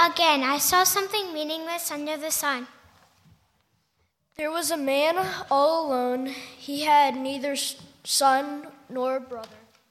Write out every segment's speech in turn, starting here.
Again, I saw something meaningless under the sun. There was a man all alone. He had neither son nor brother.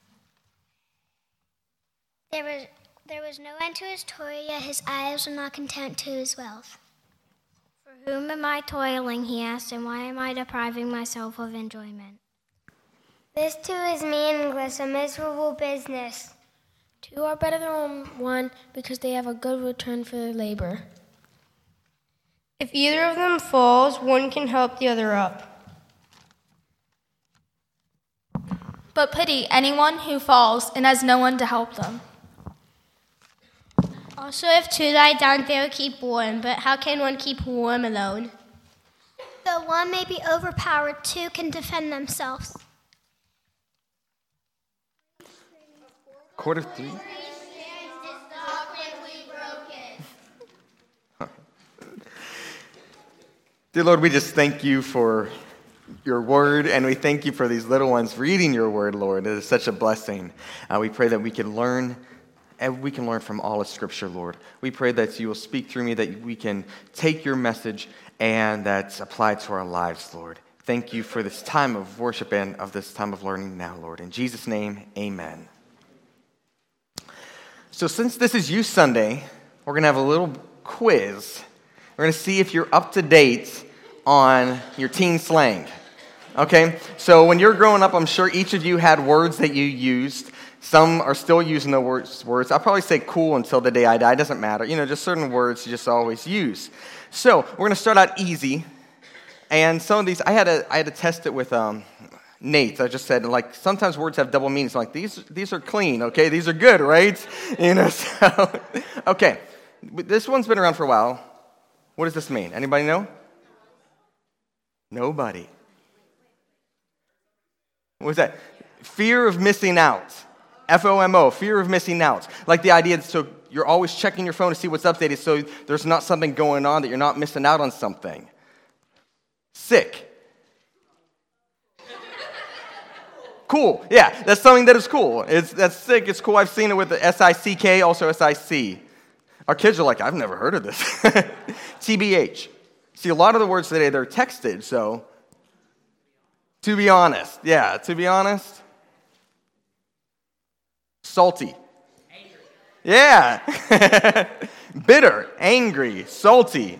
There was no end to his toil, yet his eyes were not content to his wealth. For whom am I toiling, he asked, and why am I depriving myself of enjoyment? This too is meaningless, a miserable business. Two are better than one because they have a good return for their labor. If either of them falls, one can help the other up. But pity anyone who falls and has no one to help them. Also, if two lie down, they will keep warm, but how can one keep warm alone? Though one may be overpowered, two can defend themselves. 3:15. Dear Lord, we just thank you for your word, and we thank you for these little ones reading your word, Lord. It is such a blessing. We pray that we can learn, and we can learn from all of Scripture, Lord. We pray that you will speak through me, that we can take your message and that's applied to our lives, Lord. Thank you for this time of worship and of this time of learning now, Lord. In Jesus' name, amen. So since this is Youth Sunday, we're going to have a little quiz. We're going to see if you're up to date on your teen slang. Okay? So when you're growing up, I'm sure each of you had words that you used. Some are still using the words. I'll probably say cool until the day I die. It doesn't matter. Just certain words you just always use. So we're going to start out easy. And some of these, I had to test it with Nate. I just said, sometimes words have double meanings. Like, these are clean, okay? These are good, right? So, okay. This one's been around for a while. What does this mean? Anybody know? Nobody. What was that? Fear of missing out. FOMO, fear of missing out. Like the idea, so you're always checking your phone to see what's updated, so there's not something going on that you're not missing out on something. Sick. Cool. Yeah, that's something that is cool. That's sick. It's cool. I've seen it with the S-I-C-K, also S-I-C. Our kids are like, I've never heard of this. TBH. See, a lot of the words today, they're texted, so to be honest. Yeah, to be honest. Salty. Angry. Yeah. Bitter, angry, salty.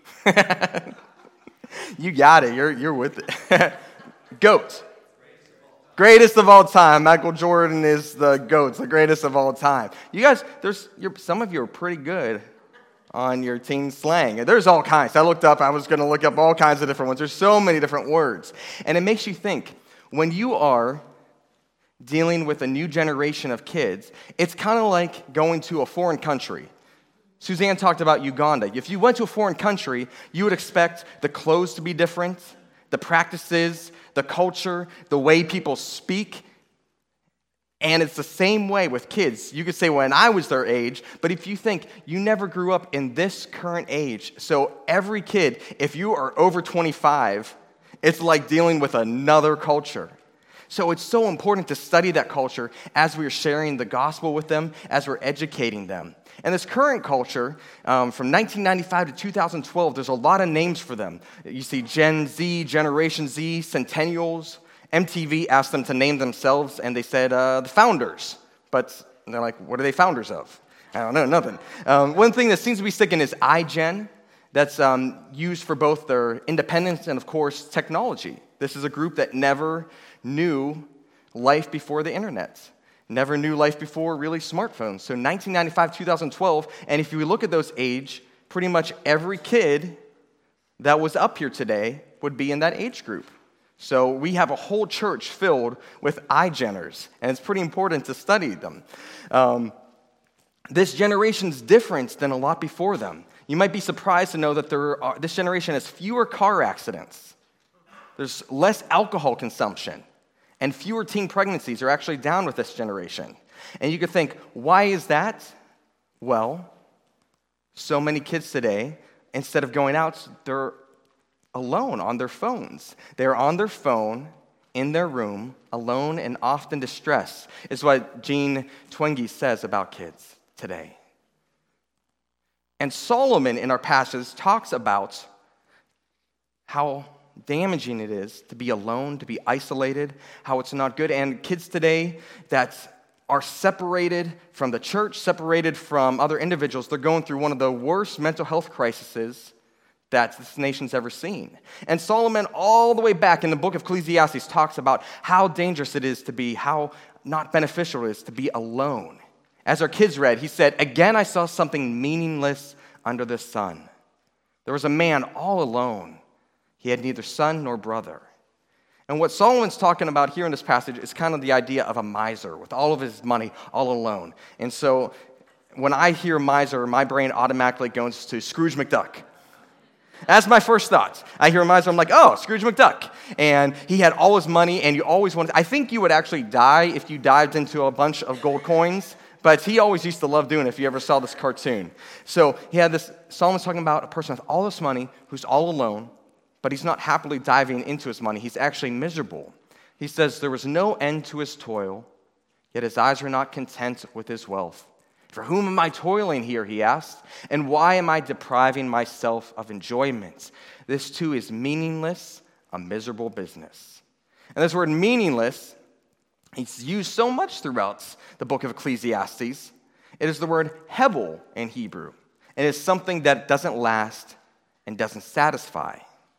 You got it. You're with it. GOAT. Greatest of all time. Michael Jordan is the GOAT, the greatest of all time. You guys, some of you are pretty good on your teen slang. There's all kinds. I was going to look up all kinds of different ones. There's so many different words. And it makes you think, when you are dealing with a new generation of kids, it's kind of like going to a foreign country. Suzanne talked about Uganda. If you went to a foreign country, you would expect the clothes to be different, the practices, the culture, the way people speak. And it's the same way with kids. You could say, when I was their age, but if you think you never grew up in this current age, so every kid, if you are over 25, it's like dealing with another culture. So it's so important to study that culture as we're sharing the gospel with them, as we're educating them. And this current culture, from 1995 to 2012, there's a lot of names for them. You see Gen Z, Generation Z, Centennials. MTV asked them to name themselves, and they said the Founders. But they're like, what are they founders of? I don't know, nothing. One thing that seems to be sticking is iGen. That's used for both their independence and, of course, technology. This is a group that never knew life before the internet. Never knew life before really smartphones. So 1995, 2012, and if you look at those age, pretty much every kid that was up here today would be in that age group. So we have a whole church filled with iGeners, and it's pretty important to study them. This generation's different than a lot before them. You might be surprised to know that this generation has fewer car accidents. There's less alcohol consumption. And fewer teen pregnancies are actually down with this generation. And you could think, why is that? Well, so many kids today, instead of going out, they're alone on their phones. They're on their phone, in their room, alone and often distressed, is what Jean Twenge says about kids today. And Solomon in our passage talks about how damaging it is to be alone, to be isolated, how it's not good. And kids today that are separated from the church, separated from other individuals, they're going through one of the worst mental health crises that this nation's ever seen. And Solomon, all the way back in the book of Ecclesiastes, talks about how dangerous it is to be, how not beneficial it is to be alone. As our kids read, he said, "Again I saw something meaningless under the sun. There was a man all alone. He had neither son nor brother." And what Solomon's talking about here in this passage is kind of the idea of a miser with all of his money all alone. And so when I hear miser, my brain automatically goes to Scrooge McDuck. That's my first thought. I hear miser, I'm like, oh, Scrooge McDuck. And he had all his money, and you always wanted, I think you would actually die if you dived into a bunch of gold coins, but he always used to love doing it if you ever saw this cartoon. So he had this, Solomon's talking about a person with all this money who's all alone, but he's not happily diving into his money. He's actually miserable. He says, there was no end to his toil, yet his eyes were not content with his wealth. For whom am I toiling here, he asked, and why am I depriving myself of enjoyment? This too is meaningless, a miserable business. And this word meaningless, it's used so much throughout the book of Ecclesiastes. It is the word hebel in Hebrew. It is something that doesn't last and doesn't satisfy.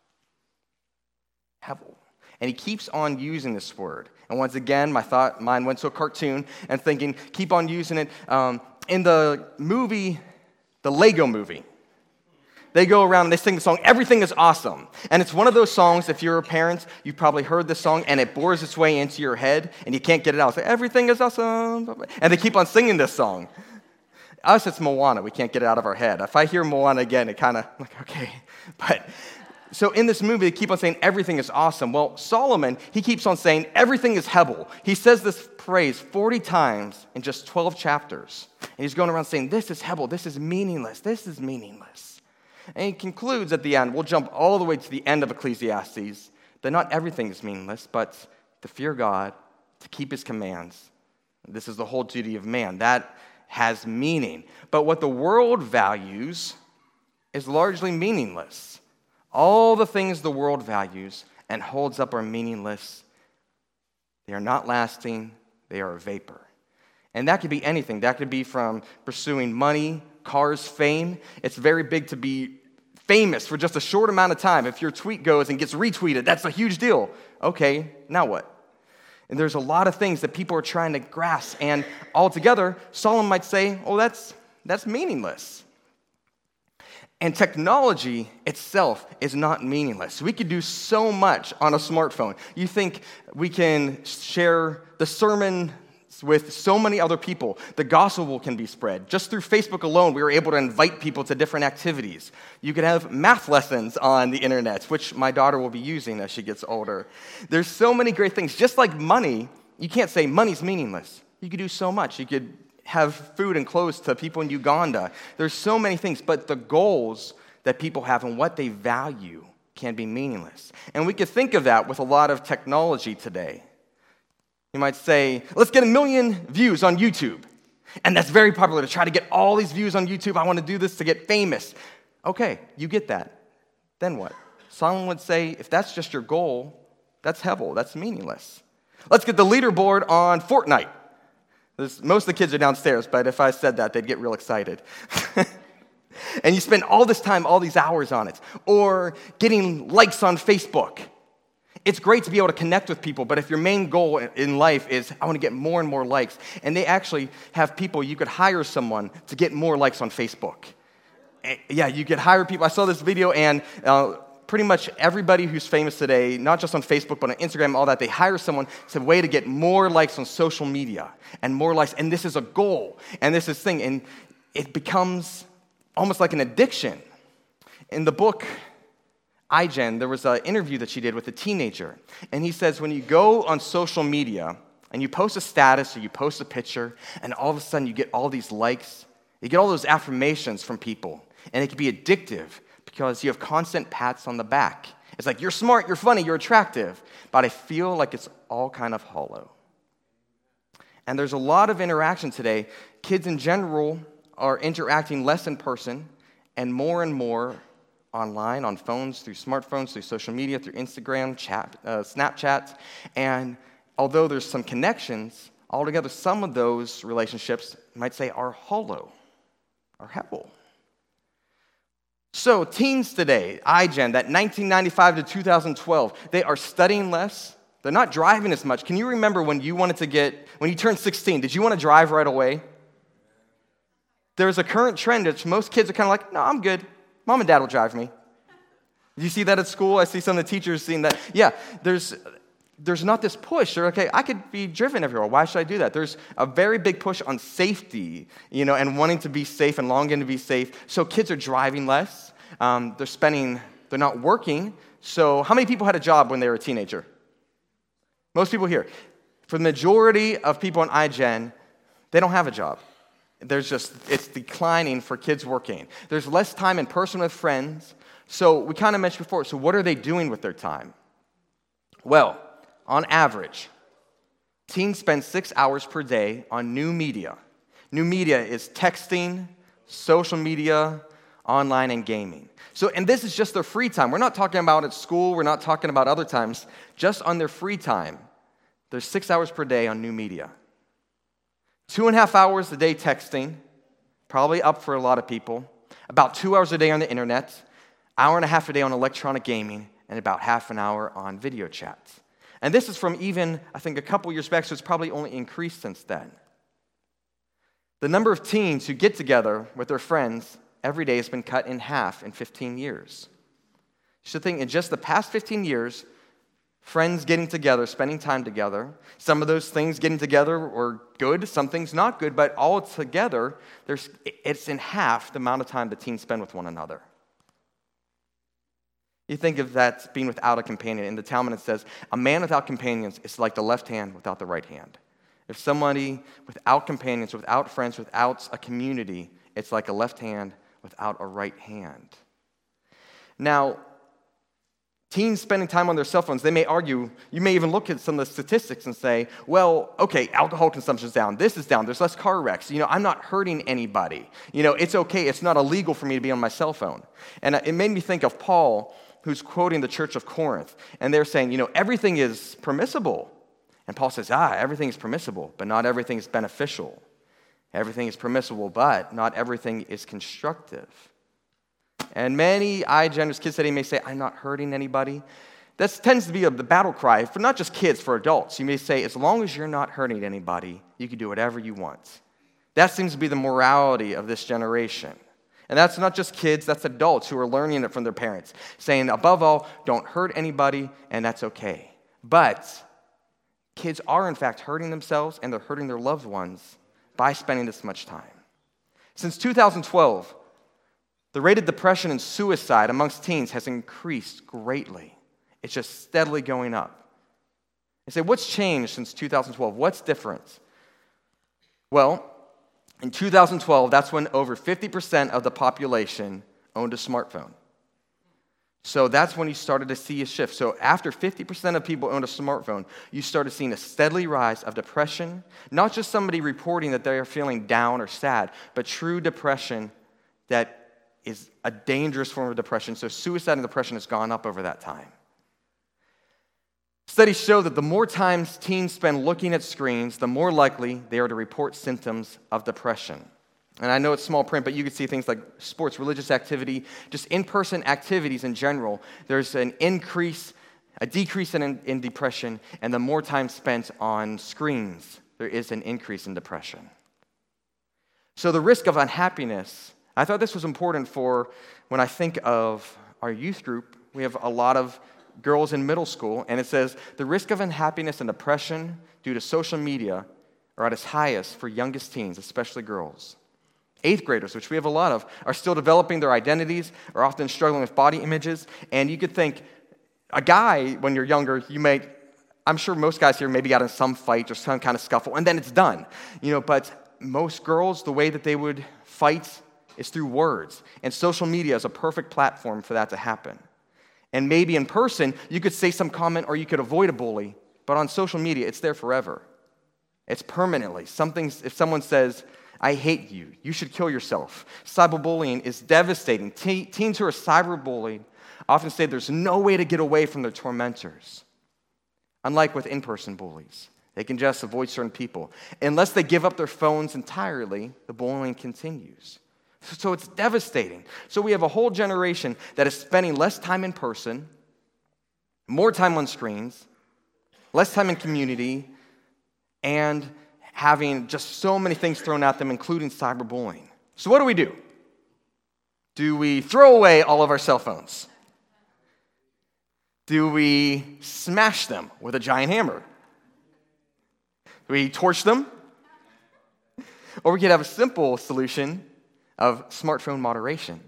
Hebel. And he keeps on using this word. And once again, mine went to a cartoon and thinking, keep on using it. In the movie, the Lego movie, they go around and they sing the song, "Everything is Awesome." And it's one of those songs, if you're a parent, you've probably heard this song, and it bores its way into your head, and you can't get it out. It's like, "Everything is awesome." And they keep on singing this song. Us, it's Moana. We can't get it out of our head. If I hear Moana again, it kind of, like, okay. But so in this movie, they keep on saying, "Everything is awesome." Well, Solomon, he keeps on saying, "Everything is hebel." He says this phrase 40 times in just 12 chapters. And he's going around saying, this is hebel, this is meaningless, this is meaningless. And he concludes at the end, we'll jump all the way to the end of Ecclesiastes, that not everything is meaningless, but to fear God, to keep his commands. This is the whole duty of man. That has meaning. But what the world values is largely meaningless. All the things the world values and holds up are meaningless. They are not lasting. They are a vapor. And that could be anything. That could be from pursuing money, cars, fame. It's very big to be famous for just a short amount of time. If your tweet goes and gets retweeted, that's a huge deal. Okay, now what? And there's a lot of things that people are trying to grasp. And altogether, Solomon might say, oh, that's meaningless. And technology itself is not meaningless. We could do so much on a smartphone. You think we can share the sermon with so many other people. The gospel can be spread. Just through Facebook alone, we were able to invite people to different activities. You could have math lessons on the internet, which my daughter will be using as she gets older. There's so many great things. Just like money, you can't say money's meaningless. You could do so much. You could have food and clothes to people in Uganda. There's so many things, but the goals that people have and what they value can be meaningless. And we could think of that with a lot of technology today. You might say, let's get 1 million views on YouTube. And that's very popular to try to get all these views on YouTube. I want to do this to get famous. Okay, you get that. Then what? Solomon would say, if that's just your goal, that's hebel, that's meaningless. Let's get the leaderboard on Fortnite. Most of the kids are downstairs, but if I said that, they'd get real excited. And you spend all this time, all these hours on it. Or getting likes on Facebook. It's great to be able to connect with people, but if your main goal in life is, I want to get more and more likes, and they actually have people, you could hire someone to get more likes on Facebook. Yeah, you could hire people. I saw this video, and pretty much everybody who's famous today, not just on Facebook, but on Instagram, all that, they hire someone. It's a way to get more likes on social media, and more likes, and this is a goal, and this is thing, and it becomes almost like an addiction. In the book iGen, there was an interview that she did with a teenager, and he says when you go on social media and you post a status or you post a picture, and all of a sudden you get all these likes, you get all those affirmations from people, and it can be addictive because you have constant pats on the back. It's like, you're smart, you're funny, you're attractive, but I feel like it's all kind of hollow. And there's a lot of interaction today. Kids in general are interacting less in person, and more online, on phones, through smartphones, through social media, through Instagram, Snapchat. And although there's some connections, altogether some of those relationships, you might say, are hollow, are hebel. So teens today, iGen, that 1995 to 2012, they are studying less. They're not driving as much. Can you remember when you turned 16, did you want to drive right away? There's a current trend that most kids are kind of like, no, I'm good. Mom and dad will drive me. Do you see that at school? I see some of the teachers seeing that. Yeah, there's not this push. They're okay, I could be driven everywhere. Why should I do that? There's a very big push on safety, and wanting to be safe and longing to be safe. So kids are driving less. They're not working. So how many people had a job when they were a teenager? Most people here. For the majority of people on iGen, they don't have a job. It's declining for kids working. There's less time in person with friends. So we kind of mentioned before, so what are they doing with their time? Well, on average, teens spend 6 hours per day on new media. New media is texting, social media, online, and gaming. And this is just their free time. We're not talking about at school. We're not talking about other times. Just on their free time, there's 6 hours per day on new media. 2.5 hours a day texting, probably up for a lot of people. About 2 hours a day on the internet, 1.5 hours a day on electronic gaming, and about half an hour on video chats. And this is from even, I think, a couple years back, so it's probably only increased since then. The number of teens who get together with their friends every day has been cut in half in 15 years. You should think in just the past 15 years, friends getting together, spending time together. Some of those things getting together were good, some things not good, but all together, it's in half the amount of time the teens spend with one another. You think of that being without a companion. In the Talmud it says, a man without companions is like the left hand without the right hand. If somebody without companions, without friends, without a community, it's like a left hand without a right hand. Now, teens spending time on their cell phones, they may argue, you may even look at some of the statistics and say, well, okay, alcohol consumption's down, this is down, there's less car wrecks, I'm not hurting anybody. It's okay, it's not illegal for me to be on my cell phone. And it made me think of Paul, who's quoting the church of Corinth, and they're saying, everything is permissible. And Paul says, everything is permissible, but not everything is beneficial. Everything is permissible, but not everything is constructive. And many iGeners, kids today may say, I'm not hurting anybody. That tends to be the battle cry for not just kids, for adults. You may say, as long as you're not hurting anybody, you can do whatever you want. That seems to be the morality of this generation. And that's not just kids, that's adults who are learning it from their parents, saying, above all, don't hurt anybody, and that's okay. But kids are, in fact, hurting themselves, and they're hurting their loved ones by spending this much time. Since 2012, the rate of depression and suicide amongst teens has increased greatly. It's just steadily going up. You say, what's changed since 2012? What's different? Well, in 2012, that's when over 50% of the population owned a smartphone. So that's when you started to see a shift. So after 50% of people owned a smartphone, you started seeing a steady rise of depression, not just somebody reporting that they are feeling down or sad, but true depression that is a dangerous form of depression. So suicide and depression has gone up over that time. Studies show that the more times teens spend looking at screens, the more likely they are to report symptoms of depression. And I know it's small print, but you can see things like sports, religious activity, just in-person activities in general. There's a decrease in depression, and the more time spent on screens, there is an increase in depression. So the risk of unhappiness, I thought this was important for when I think of our youth group. We have a lot of girls in middle school, and it says the risk of unhappiness and depression due to social media are at its highest for youngest teens, especially girls. 8th graders, which we have a lot of, are still developing their identities, are often struggling with body images, and you could think, a guy, when you're younger, I'm sure most guys here maybe got in some fight or some kind of scuffle, and then it's done. But most girls, the way that they would fight is through words, and social media is a perfect platform for that to happen. And maybe in person, you could say some comment or you could avoid a bully, but on social media, it's there forever. It's permanently. If someone says, I hate you. You should kill yourself. Cyberbullying is devastating. Teens who are cyberbullied often say there's no way to get away from their tormentors. Unlike with in-person bullies, they can just avoid certain people. Unless they give up their phones entirely, the bullying continues. So it's devastating. So we have a whole generation that is spending less time in person, more time on screens, less time in community, and having just so many things thrown at them, including cyberbullying. So what do? Do we throw away all of our cell phones? Do we smash them with a giant hammer? Do we torch them? Or we could have a simple solution of smartphone moderation.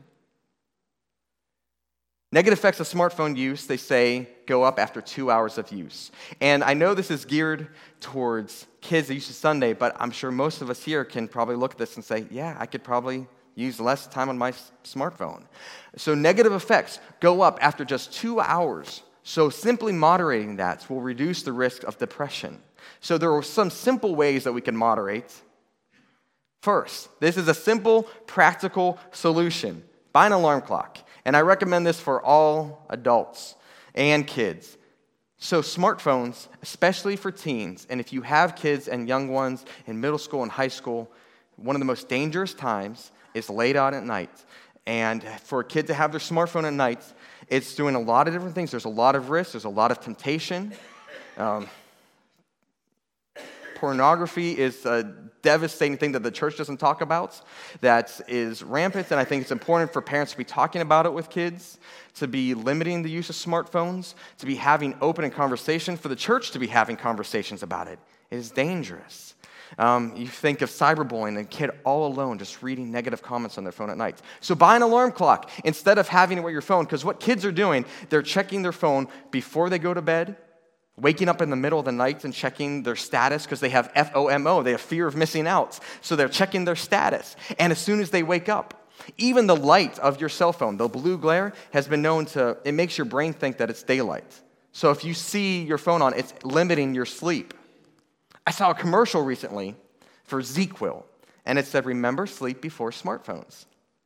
Negative effects of smartphone use, they say, go up after 2 hours of use. And I know this is geared towards kids that use Sunday, but I'm sure most of us here can probably look at this and say, yeah, I could probably use less time on my smartphone. So negative effects go up after just 2 hours. So simply moderating that will reduce the risk of depression. So there are some simple ways that we can moderate. First, this is a simple, practical solution. Buy an alarm clock. And I recommend this for all adults and kids. So smartphones, especially for teens, and if you have kids and young ones in middle school and high school, one of the most dangerous times is late out at night. And for a kid to have their smartphone at night, it's doing a lot of different things. There's a lot of risk. There's a lot of temptation. Pornography is a devastating thing that the church doesn't talk about, that is rampant, and I think it's important for parents to be talking about it with kids, to be limiting the use of smartphones, to be having open conversation, for the church to be having conversations about it. It is dangerous. You think of cyberbullying, a kid all alone just reading negative comments on their phone at night. So buy an alarm clock instead of having it with your phone, because what kids are doing, they're checking their phone before they go to bed, waking up in the middle of the night and checking their status because they have FOMO, they have fear of missing out. So they're checking their status. And as soon as they wake up, even the light of your cell phone, the blue glare, has been known it makes your brain think that it's daylight. So if you see your phone on, it's limiting your sleep. I saw a commercial recently for ZzzQuil, and it said, remember, sleep before smartphones.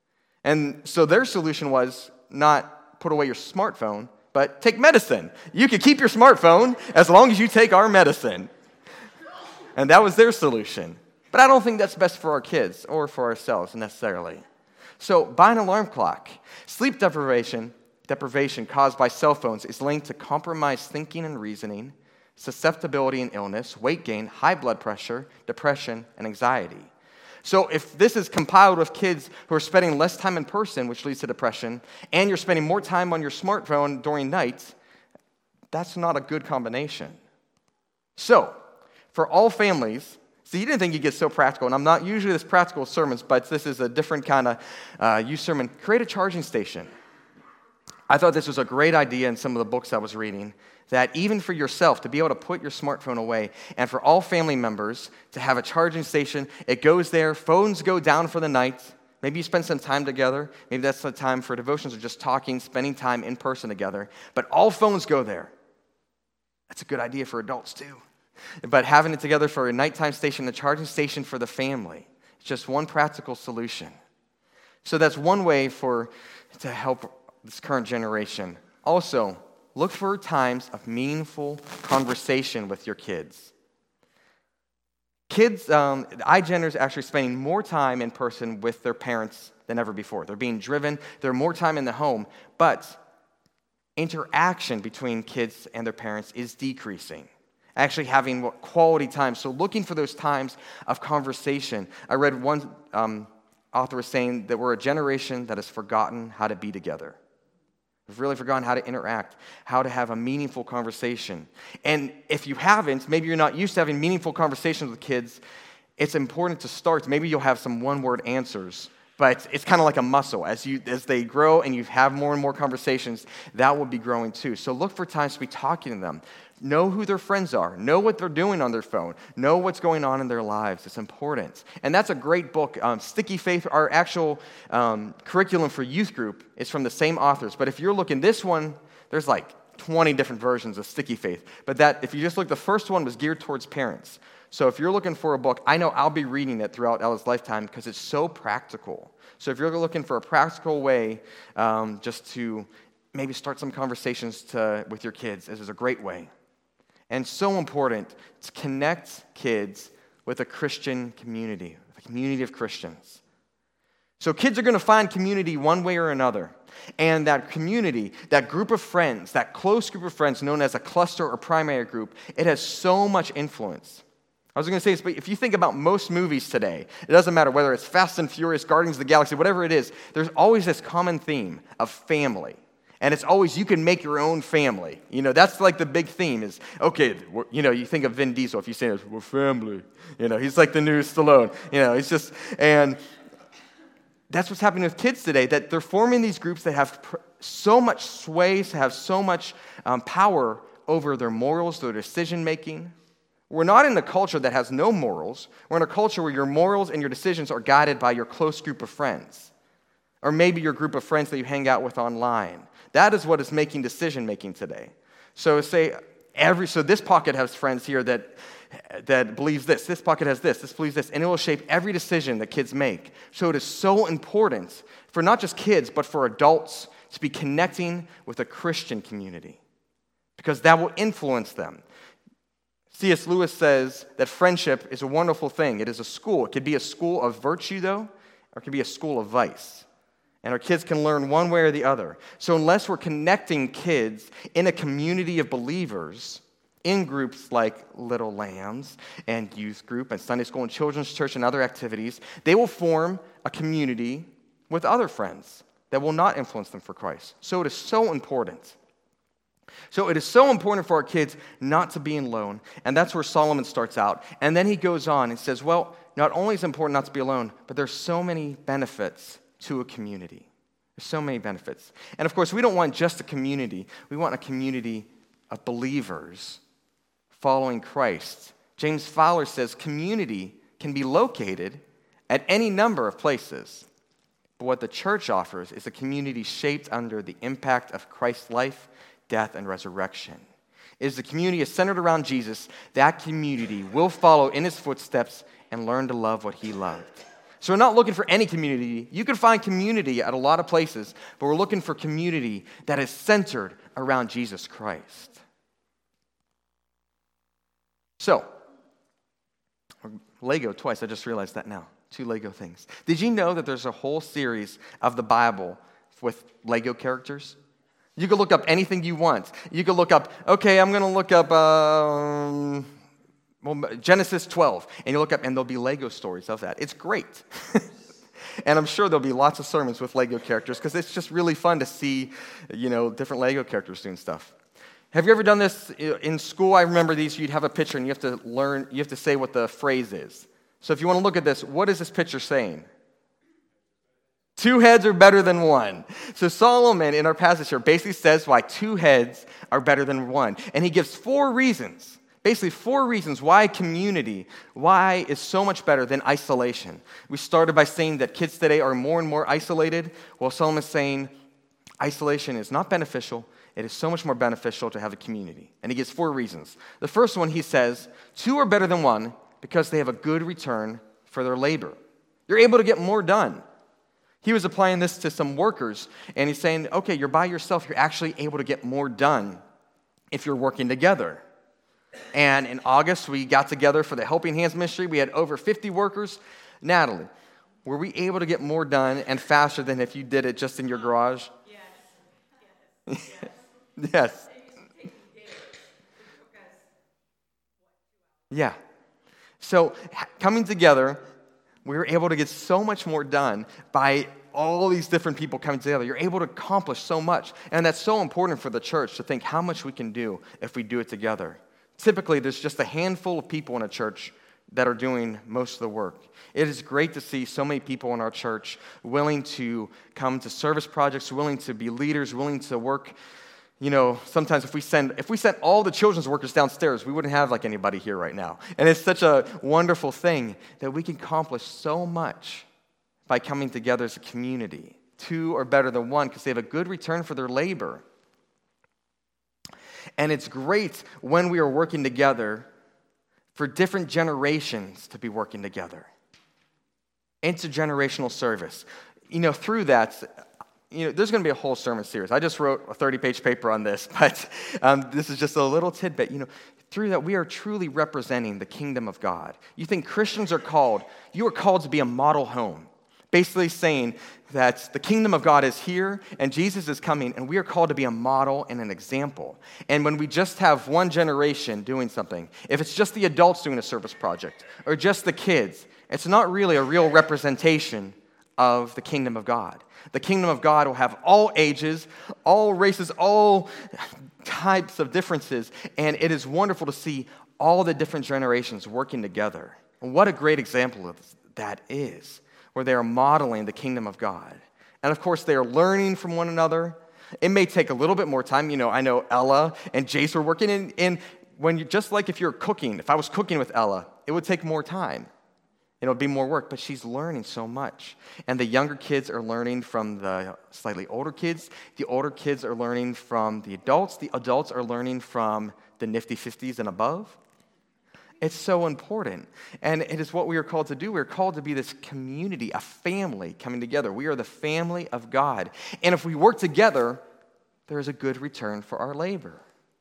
And so their solution was not put away your smartphone, but take medicine. You can keep your smartphone as long as you take our medicine. And that was their solution. But I don't think that's best for our kids or for ourselves necessarily. So buy an alarm clock. Sleep deprivation caused by cell phones is linked to compromised thinking and reasoning, susceptibility and illness, weight gain, high blood pressure, depression, and anxiety. So if this is compiled with kids who are spending less time in person, which leads to depression, and you're spending more time on your smartphone during night, that's not a good combination. So, for all families, so you didn't think you'd get so practical, and I'm not usually this practical with sermons, but this is a different kind of youth sermon. Create a charging station. I thought this was a great idea in some of the books I was reading, that even for yourself, to be able to put your smartphone away, and for all family members to have a charging station, it goes there, phones go down for the night, maybe you spend some time together, maybe that's the time for devotions or just talking, spending time in person together, but all phones go there. That's a good idea for adults too. But having it together for a nighttime station, a charging station for the family, it's just one practical solution. So that's one way to help this current generation. Also, look for times of meaningful conversation with your kids. Kids, iGender is actually spending more time in person with their parents than ever before. They're being driven. They're more time in the home. But interaction between kids and their parents is decreasing. Actually having quality time. So looking for those times of conversation. I read one author was saying that we're a generation that has forgotten how to be together. We've really forgotten how to interact, how to have a meaningful conversation. And if you haven't, maybe you're not used to having meaningful conversations with kids, it's important to start. Maybe you'll have some one-word answers, but it's kind of like a muscle. As they grow and you have more and more conversations, that will be growing too. So look for times to be talking to them. Know who their friends are. Know what they're doing on their phone. Know what's going on in their lives. It's important. And that's a great book. Sticky Faith, our actual curriculum for youth group, is from the same authors. But if you're looking, this one, there's like 20 different versions of Sticky Faith. But that, if you just look, the first one was geared towards parents. So if you're looking for a book, I know I'll be reading it throughout Ella's lifetime because it's so practical. So if you're looking for a practical way just to maybe start some conversations with your kids, this is a great way. And so important to connect kids with a Christian community, a community of Christians. So kids are going to find community one way or another. And that community, that group of friends, that close group of friends known as a cluster or primary group, it has so much influence. I was going to say this, but if you think about most movies today, it doesn't matter whether it's Fast and Furious, Guardians of the Galaxy, whatever it is, there's always this common theme of family. And it's always, you can make your own family. You know, that's like the big theme is, okay, you know, you think of Vin Diesel, if you say, we're family. You know, he's like the new Stallone. You know, he's just, and that's what's happening with kids today, that they're forming these groups that have so much sway, have so much power over their morals, their decision-making. We're not in a culture that has no morals. We're in a culture where your morals and your decisions are guided by your close group of friends, or maybe your group of friends that you hang out with online. That is what is making decision-making today. So so this pocket has friends here that believes this pocket has this believes this, and it will shape every decision that kids make. So it is so important for not just kids, but for adults to be connecting with a Christian community, because that will influence them. C.S. Lewis says that friendship is a wonderful thing. It is a school. It could be a school of virtue, though, or it could be a school of vice. And our kids can learn one way or the other. So unless we're connecting kids in a community of believers, in groups like Little Lambs and youth group and Sunday school and children's church and other activities, they will form a community with other friends that will not influence them for Christ. So it is so important. So it is so important for our kids not to be alone. And that's where Solomon starts out. And then he goes on and says, well, not only is it important not to be alone, but there's so many benefits to a community. There's so many benefits. And of course, we don't want just a community. We want a community of believers following Christ. James Fowler says community can be located at any number of places. But what the church offers is a community shaped under the impact of Christ's life, death, and resurrection. As the community is centered around Jesus, that community will follow in his footsteps and learn to love what he loved. So we're not looking for any community. You can find community at a lot of places, but we're looking for community that is centered around Jesus Christ. So, Lego twice, I just realized that now. 2 Lego things. Did you know that there's a whole series of the Bible with Lego characters? You can look up anything you want. You can look up, okay, I'm going to look up Genesis 12, and you look up, and there'll be Lego stories of that. It's great. And I'm sure there'll be lots of sermons with Lego characters, because it's just really fun to see, different Lego characters doing stuff. Have you ever done this in school? I remember these. You'd have a picture, and you have to say what the phrase is. So if you want to look at this, what is this picture saying? 2 heads are better than 1. So Solomon, in our passage here, basically says why 2 heads are better than 1. And he gives 4 reasons. Basically, 4 reasons why community, why is so much better than isolation. We started by saying that kids today are more and more isolated. Well, Solomon's saying isolation is not beneficial. It is so much more beneficial to have a community. And he gives 4 reasons. The first one, he says, 2 are better than 1 because they have a good return for their labor. You're able to get more done. He was applying this to some workers, and he's saying, okay, you're by yourself. You're actually able to get more done if you're working together. And in August, we got together for the Helping Hands Ministry. We had over 50 workers. Natalie, were we able to get more done and faster than if you did it just in your garage? Yes. Yes. Yeah. So coming together, we were able to get so much more done by all these different people coming together. You're able to accomplish so much. And that's so important for the church to think how much we can do if we do it together. Typically, there's just a handful of people in a church that are doing most of the work. It is great to see so many people in our church willing to come to service projects, willing to be leaders, willing to work. Sometimes if we sent all the children's workers downstairs, we wouldn't have anybody here right now. And it's such a wonderful thing that we can accomplish so much by coming together as a community. 2 are better than 1 because they have a good return for their labor. And it's great when we are working together for different generations to be working together. Intergenerational service. Through that, there's going to be a whole sermon series. I just wrote a 30-page paper on this, but this is just a little tidbit. Through that, we are truly representing the kingdom of God. You think Christians you are called to be a model home. Basically saying that the kingdom of God is here and Jesus is coming, and we are called to be a model and an example. And when we just have one generation doing something, if it's just the adults doing a service project or just the kids, it's not really a real representation of the kingdom of God. The kingdom of God will have all ages, all races, all types of differences, and it is wonderful to see all the different generations working together. And what a great example of that is, where they are modeling the kingdom of God. And of course, they are learning from one another. It may take a little bit more time. I know Ella and Jace were working in just like if you're cooking, if I was cooking with Ella, it would take more time. It would be more work, but she's learning so much. And the younger kids are learning from the slightly older kids. The older kids are learning from the adults. The adults are learning from the nifty 50s and above. It's so important. And it is what we are called to do. We are called to be this community, a family coming together. We are the family of God. And if we work together, there is a good return for our labor.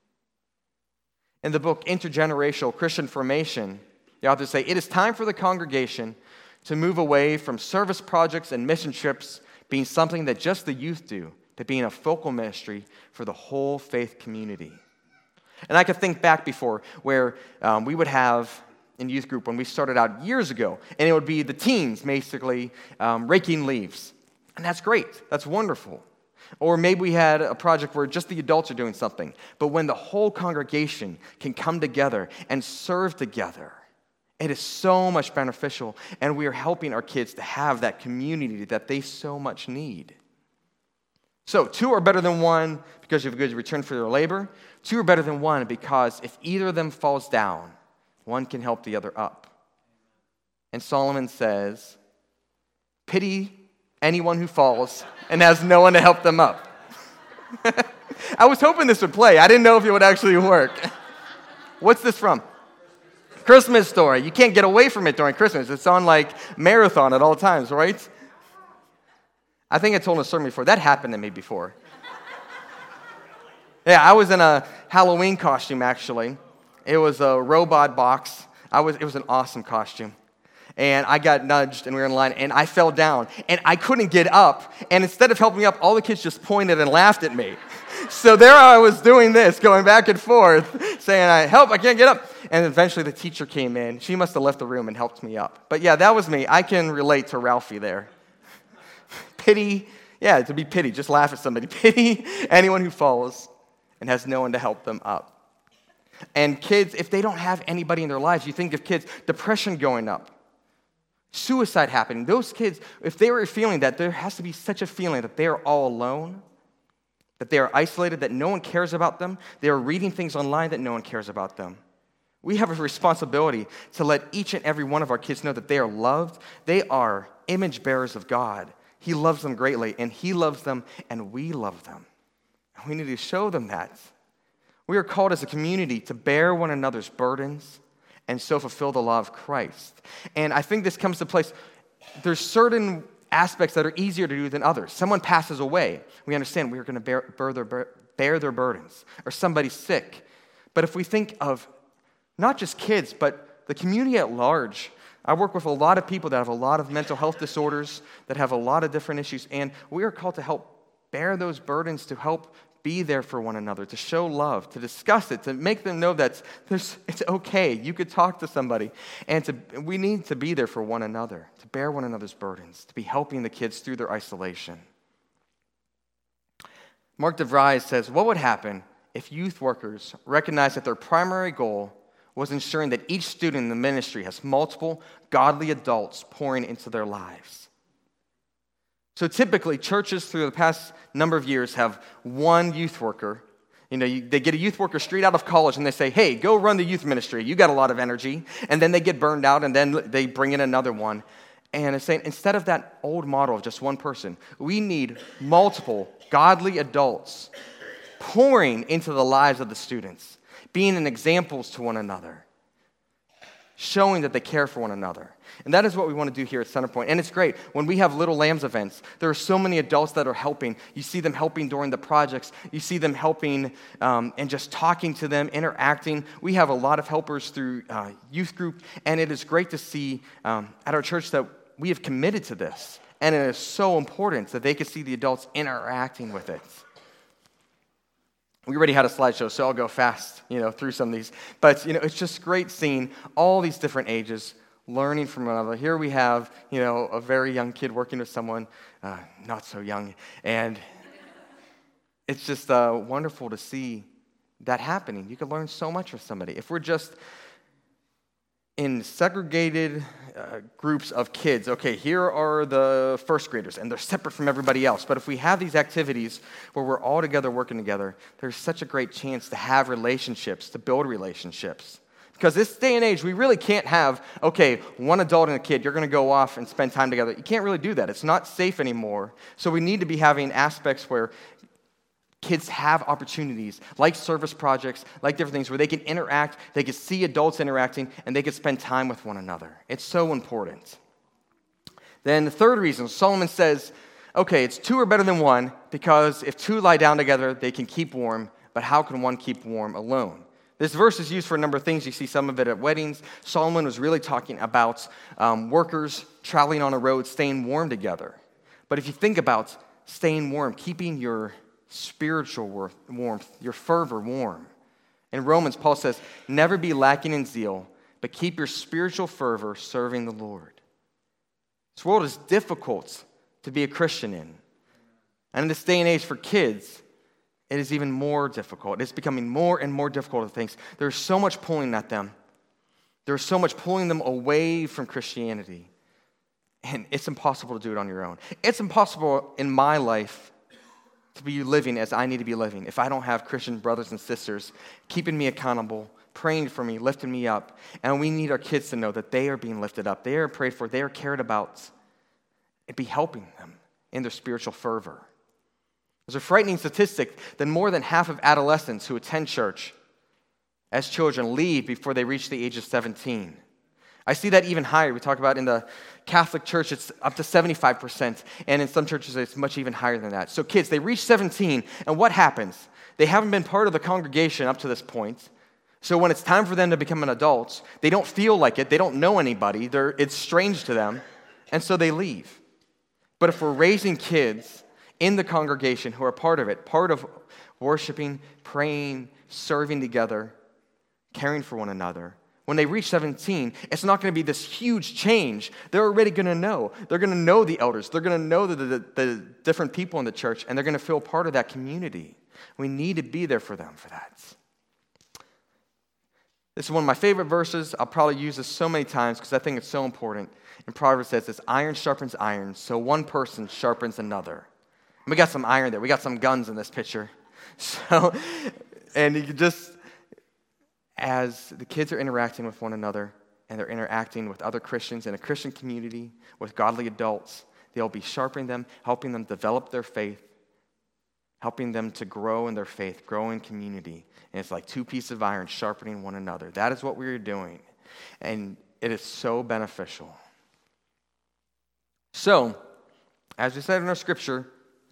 In the book Intergenerational Christian Formation, the authors say, it is time for the congregation to move away from service projects and mission trips being something that just the youth do, to being a focal ministry for the whole faith community. And I could think back before where we would have in youth group when we started out years ago, and it would be the teens basically raking leaves. And that's great. That's wonderful. Or maybe we had a project where just the adults are doing something. But when the whole congregation can come together and serve together, it is so much beneficial, and we are helping our kids to have that community that they so much need. So, 2 are better than 1 because you have a good return for their labor. 2 are better than 1 because if either of them falls down, one can help the other up. And Solomon says, pity anyone who falls and has no one to help them up. I was hoping this would play. I didn't know if it would actually work. What's this from? Christmas Story. You can't get away from it during Christmas. It's on marathon at all times, right? I think I told a sermon before. That happened to me before. Yeah, I was in a Halloween costume, actually. It was a robot box. It was an awesome costume. And I got nudged, and we were in line, and I fell down. And I couldn't get up. And instead of helping me up, all the kids just pointed and laughed at me. So there I was doing this, going back and forth, saying, help, I can't get up. And eventually the teacher came in. She must have left the room and helped me up. But yeah, that was me. I can relate to Ralphie there. Pity, to be pity. Just laugh at somebody. Pity anyone who falls and has no one to help them up. And kids, if they don't have anybody in their lives, you think of kids, depression going up, suicide happening. Those kids, if they were feeling that, there has to be such a feeling that they are all alone, that they are isolated, that no one cares about them. They are reading things online that no one cares about them. We have a responsibility to let each and every one of our kids know that they are loved. They are image bearers of God. He loves them greatly, and He loves them, and we love them. And we need to show them that. We are called as a community to bear one another's burdens and so fulfill the law of Christ. And I think this comes to place. There's certain aspects that are easier to do than others. Someone passes away. We understand we are going to bear their burdens. Or somebody's sick. But if we think of not just kids, but the community at large, I work with a lot of people that have a lot of mental health disorders, that have a lot of different issues, and we are called to help bear those burdens, to help be there for one another, to show love, to discuss it, to make them know that it's okay. You could talk to somebody. And we need to be there for one another, to bear one another's burdens, to be helping the kids through their isolation. Mark DeVries says, what would happen if youth workers recognized that their primary goal was ensuring that each student in the ministry has multiple godly adults pouring into their lives? So typically, churches through the past number of years have one youth worker. They get a youth worker straight out of college, and they say, hey, go run the youth ministry. You got a lot of energy. And then they get burned out, and then they bring in another one. And it's saying, instead of that old model of just one person, we need multiple godly adults pouring into the lives of the students, being an examples to one another, showing that they care for one another. And that is what we want to do here at Centerpoint. And it's great. When we have Little Lambs events, there are so many adults that are helping. You see them helping during the projects. You see them helping and just talking to them, interacting. We have a lot of helpers through youth group, and it is great to see at our church that we have committed to this. And it is so important that they can see the adults interacting with it. We already had a slideshow, so I'll go fast, through some of these. But, it's just great seeing all these different ages learning from one another. Here we have, a very young kid working with someone not so young. And it's just wonderful to see that happening. You can learn so much from somebody. If we're just in segregated groups of kids, okay, here are the first graders, and they're separate from everybody else. But if we have these activities where we're all together working together, there's such a great chance to have relationships, to build relationships. Because this day and age, we really can't have, okay, one adult and a kid, you're going to go off and spend time together. You can't really do that. It's not safe anymore. So we need to be having aspects where kids have opportunities, like service projects, like different things, where they can interact, they can see adults interacting, and they can spend time with one another. It's so important. Then the third reason, Solomon says, okay, it's two are better than one, because if two lie down together, they can keep warm, but how can one keep warm alone? This verse is used for a number of things. You see some of it at weddings. Solomon was really talking about workers traveling on a road, staying warm together. But if you think about staying warm, keeping your spiritual warmth, your fervor warm. In Romans, Paul says, never be lacking in zeal, but keep your spiritual fervor serving the Lord. This world is difficult to be a Christian in. And in this day and age for kids, it is even more difficult. It's becoming more and more difficult to think. There's so much pulling at them. There's so much pulling them away from Christianity. And it's impossible to do it on your own. It's impossible in my life to be living as I need to be living if I don't have Christian brothers and sisters keeping me accountable, praying for me, lifting me up. And we need our kids to know that they are being lifted up. They are prayed for. They are cared about. And be helping them in their spiritual fervor. There's a frightening statistic that more than half of adolescents who attend church as children leave before they reach the age of 17. I see that even higher. We talk about in the Catholic Church, it's up to 75%, and in some churches, it's much even higher than that. So kids, they reach 17, and what happens? They haven't been part of the congregation up to this point, so when it's time for them to become an adult, they don't feel like it, they don't know anybody, it's strange to them, and so they leave. But if we're raising kids in the congregation who are part of it, part of worshiping, praying, serving together, caring for one another, when they reach 17, it's not going to be this huge change. They're already going to know. They're going to know the elders. They're going to know the different people in the church, and they're going to feel part of that community. We need to be there for them for that. This is one of my favorite verses. I'll probably use this so many times because I think it's so important. And Proverbs says this, iron sharpens iron, so one person sharpens another. And we got some iron there. We got some guns in this picture. So, and you can just, as the kids are interacting with one another and they're interacting with other Christians in a Christian community, with godly adults, they'll be sharpening them, helping them develop their faith, helping them to grow in their faith, grow in community. And it's like two pieces of iron sharpening one another. That is what we are doing. And it is so beneficial. So, as we said in our scripture,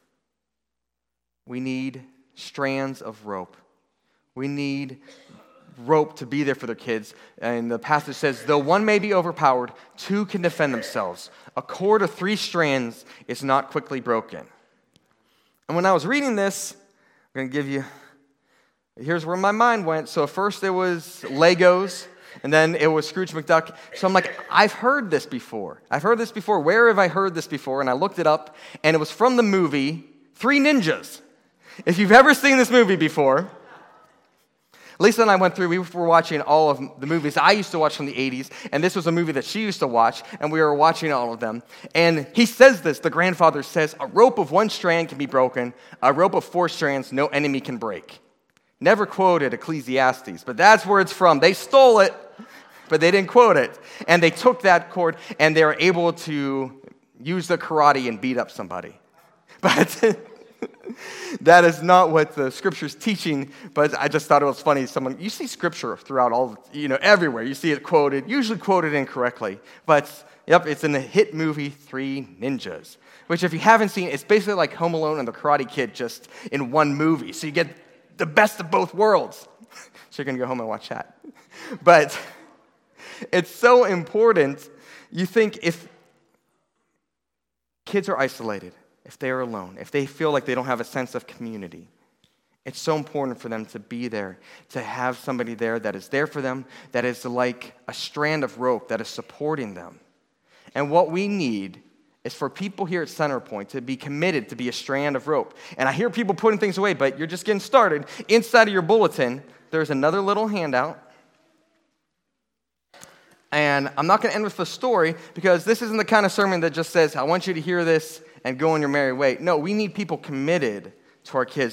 we need strands of rope. We need rope to be there for their kids. And the passage says, though one may be overpowered, two can defend themselves. A cord of 3 strands is not quickly broken. And when I was reading this, I'm going to give you, here's where my mind went. So first it was Legos, and then it was Scrooge McDuck. So I'm like, I've heard this before. Where have I heard this before? And I looked it up, and it was from the movie Three Ninjas. If you've ever seen this movie before, Lisa and I went through, we were watching all of the movies I used to watch from the 80s, and this was a movie that she used to watch, and we were watching all of them. And he says this, the grandfather says, a rope of 1 strand can be broken, a rope of 4 strands no enemy can break. Never quoted Ecclesiastes, but that's where it's from. They stole it, but they didn't quote it. And they took that cord, and they were able to use the karate and beat up somebody. But That is not what the scripture's teaching, but I just thought it was funny. You see scripture throughout everywhere. You see it quoted, usually quoted incorrectly. But, yep, it's in the hit movie 3 Ninjas, which if you haven't seen, it's basically like Home Alone and The Karate Kid just in one movie. So you get the best of both worlds. So you're going to go home and watch that. But it's so important. You think if kids are isolated, if they are alone, if they feel like they don't have a sense of community, it's so important for them to be there, to have somebody there that is there for them, that is like a strand of rope that is supporting them. And what we need is for people here at Centerpoint to be committed to be a strand of rope. And I hear people putting things away, but you're just getting started. Inside of your bulletin, there's another little handout. And I'm not going to end with the story because this isn't the kind of sermon that just says, I want you to hear this and go on your merry way. No, we need people committed to our kids.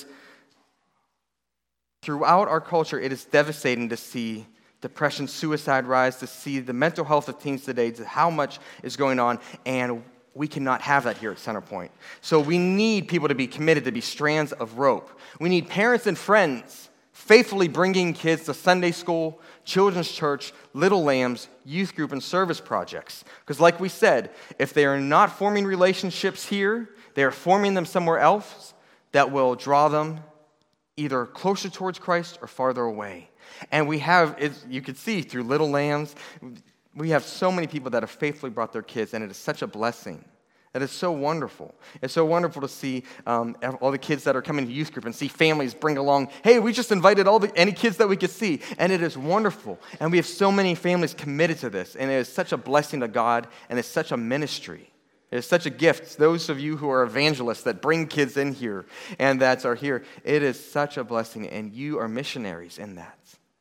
Throughout our culture, it is devastating to see depression, suicide rise, to see the mental health of teens today, to how much is going on, and we cannot have that here at Centerpoint. So we need people to be committed, to be strands of rope. We need parents and friends faithfully bringing kids to Sunday school, children's church, Little Lambs, youth group, and service projects. Because like we said, if they are not forming relationships here, they are forming them somewhere else that will draw them either closer towards Christ or farther away. And we have, you can see through Little Lambs, we have so many people that have faithfully brought their kids, and it is such a blessing. That is so wonderful. It's so wonderful to see all the kids that are coming to youth group and see families bring along, hey, we just invited any kids that we could see. And it is wonderful. And we have so many families committed to this. And it is such a blessing to God, and it's such a ministry. It is such a gift. Those of you who are evangelists that bring kids in here and that are here, it is such a blessing, and you are missionaries in that.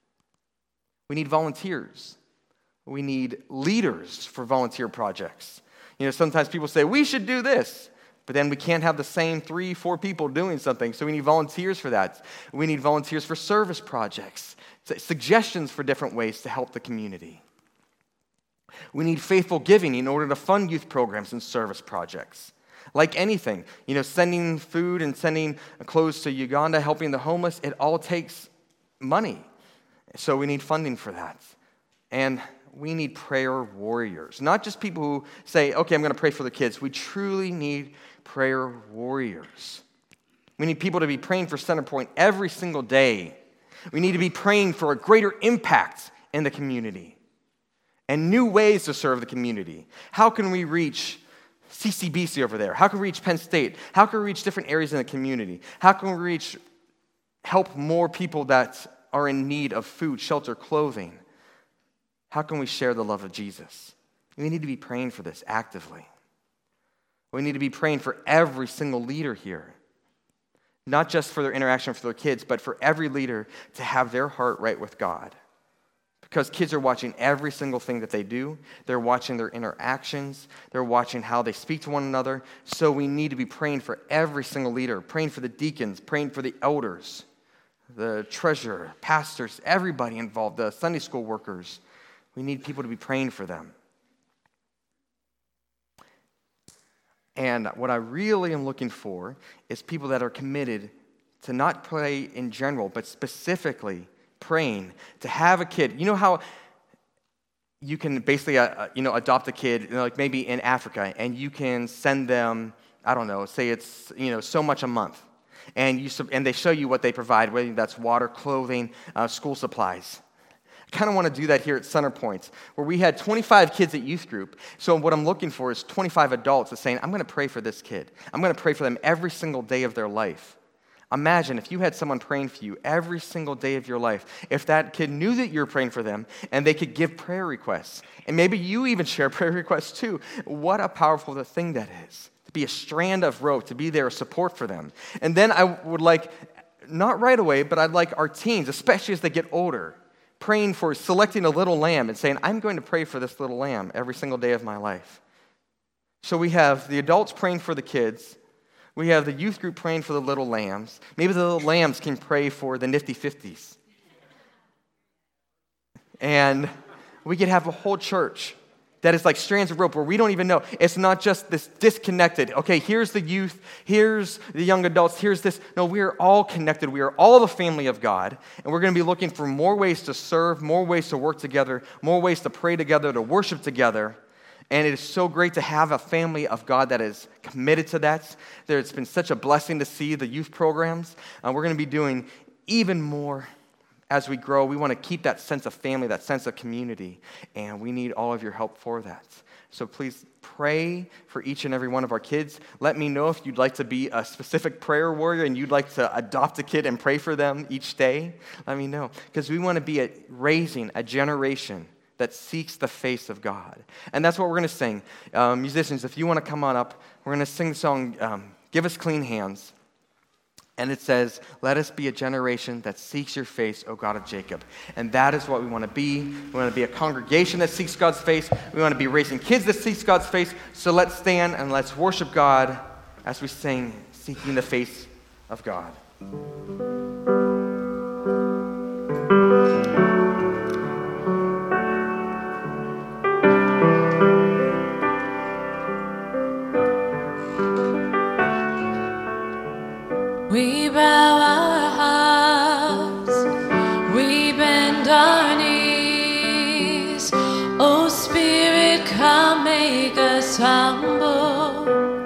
We need volunteers. We need leaders for volunteer projects. Sometimes people say, we should do this, but then we can't have the same 3-4 people doing something, so we need volunteers for that. We need volunteers for service projects, suggestions for different ways to help the community. We need faithful giving in order to fund youth programs and service projects. Like anything, sending food and sending clothes to Uganda, helping the homeless, it all takes money. So we need funding for that. And we need prayer warriors, not just people who say, okay, I'm going to pray for the kids. We truly need prayer warriors. We need people to be praying for Centerpoint every single day. We need to be praying for a greater impact in the community and new ways to serve the community. How can we reach CCBC over there? How can we reach Penn State? How can we reach different areas in the community? How can we help more people that are in need of food, shelter, clothing? How can we share the love of Jesus? We need to be praying for this actively. We need to be praying for every single leader here. Not just for their interaction with their kids, but for every leader to have their heart right with God. Because kids are watching every single thing that they do. They're watching their interactions. They're watching how they speak to one another. So we need to be praying for every single leader, praying for the deacons, praying for the elders, the treasurer, pastors, everybody involved, the Sunday school workers. We need people to be praying for them. And what I really am looking for is people that are committed to not pray in general, but specifically praying to have a kid. You know how you can basically adopt a kid, like maybe in Africa, and you can send them, I don't know, say it's so much a month, and they show you what they provide, whether that's water, clothing, school supplies. I kind of want to do that here at Centerpoint, where we had 25 kids at youth group. So what I'm looking for is 25 adults that's saying, I'm going to pray for this kid. I'm going to pray for them every single day of their life. Imagine if you had someone praying for you every single day of your life, if that kid knew that you're praying for them and they could give prayer requests. And maybe you even share prayer requests too. What a powerful thing that is. To be a strand of rope, to be there, a support for them. And then I would like, not right away, but I'd like our teens, especially as they get older, praying for selecting a little lamb and saying, I'm going to pray for this little lamb every single day of my life. So we have the adults praying for the kids. We have the youth group praying for the little lambs. Maybe the little lambs can pray for the nifty 50s. And we could have a whole church that is like strands of rope where we don't even know. It's not just this disconnected. Okay, here's the youth, here's the young adults, here's this. No, we are all connected. We are all the family of God. And we're going to be looking for more ways to serve, more ways to work together, more ways to pray together, to worship together. And it is so great to have a family of God that is committed to that. It's been such a blessing to see the youth programs. We're going to be doing even more as we grow. We want to keep that sense of family, that sense of community, and we need all of your help for that. So please pray for each and every one of our kids. Let me know if you'd like to be a specific prayer warrior and you'd like to adopt a kid and pray for them each day. Let me know, because we want to be raising a generation that seeks the face of God. And that's what we're going to sing. Musicians, if you want to come on up, we're going to sing the song, Give Us Clean Hands. And it says, let us be a generation that seeks your face, O God of Jacob. And that is what we want to be. We want to be a congregation that seeks God's face. We want to be raising kids that seeks God's face. So let's stand and let's worship God as we sing, Seeking the Face of God. We bow our hearts, we bend our knees. Oh Spirit, come make us humble.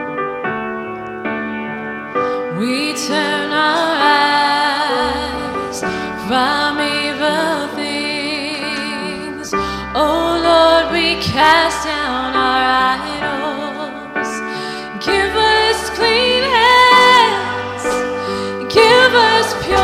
We turn our eyes from evil things. Oh Lord, we cast down our idols. Give us clean hands, give us pure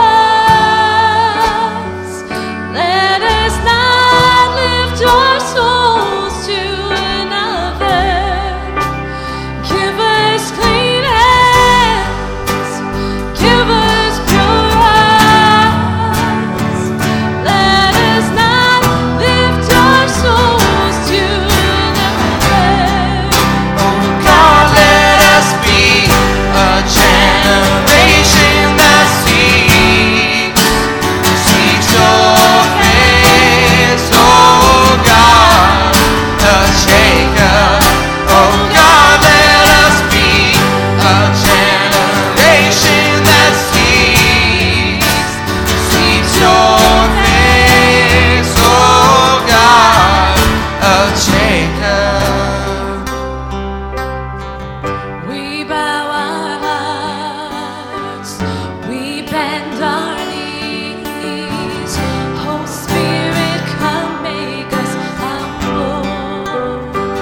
hearts. Let us not lift our souls to another. Give us clean hands, give us pure hearts. Let us not lift our souls to another. Oh God, let us be a generation that seeks your face, oh God, the Jacob. Oh God, let us be a generation that seeks your face, oh God, of Jacob. We bow our hearts, we bend our knees. Oh Spirit, come make us humble.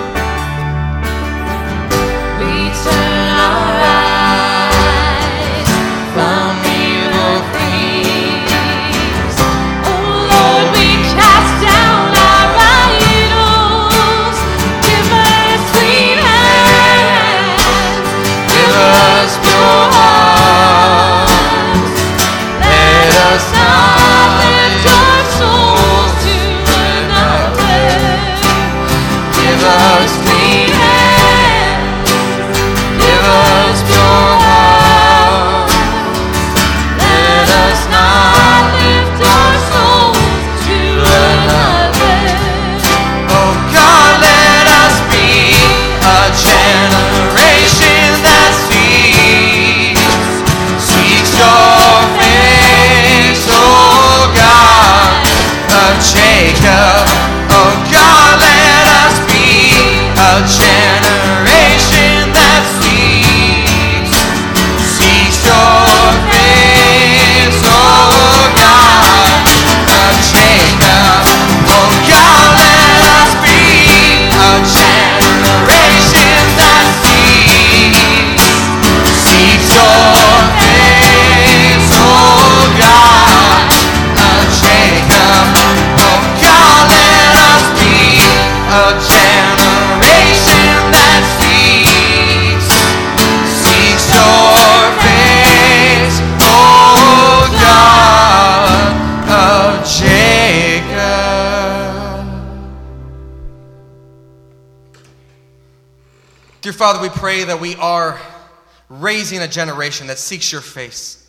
We turn our eyes from evil things. Oh Lord, we cast down our idols. Give us clean hands, give us pure hearts. Let us not lift our souls to another. Give us clean hands, give us pure hearts. Let us not lift our souls to another. Oh God, let us be a generation that seeks your face, oh God of Jacob. Oh God, let us be a generation that seeks your face, oh God of Jacob. Oh God, let us be a generation that seeks your face, oh God of Jacob. Oh God, let us be a generation that seeks your face, oh God of Jacob. Dear Father, we pray that we are raising a generation that seeks your face,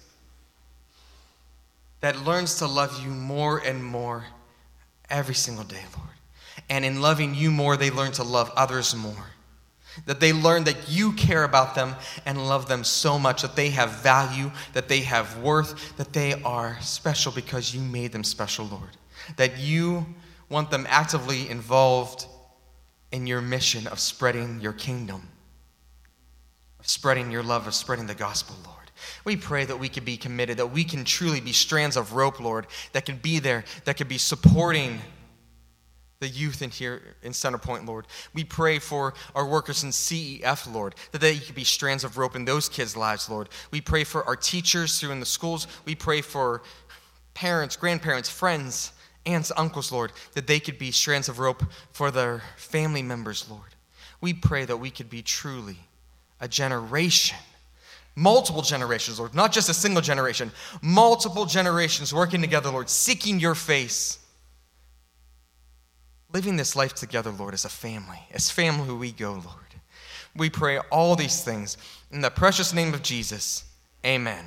that learns to love you more and more every single day, Lord. And in loving you more, they learn to love others more. That they learn that you care about them and love them so much, that they have value, that they have worth, that they are special because you made them special, Lord. That you want them actively involved in your mission of spreading your kingdom, of spreading your love, of spreading the gospel, Lord. We pray that we can be committed, that we can truly be strands of rope, Lord, that can be there, that can be supporting the youth in here in Centerpoint, Lord. We pray for our workers in CEF, Lord, that they could be strands of rope in those kids' lives, Lord. We pray for our teachers through in the schools. We pray for parents, grandparents, friends, aunts, uncles, Lord, that they could be strands of rope for their family members, Lord. We pray that we could be truly a generation, multiple generations, Lord, not just a single generation, multiple generations working together, Lord, seeking your face, living this life together, Lord, as a family we go, Lord. We pray all these things in the precious name of Jesus. Amen.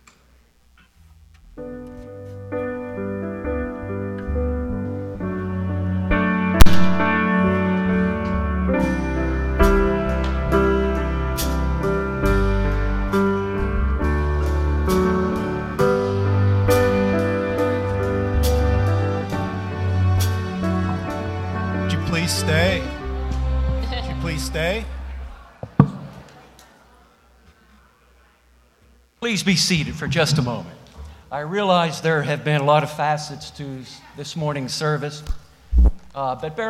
Stay. Would you please stay? Please be seated for just a moment. I realize there have been a lot of facets to this morning's service, but bear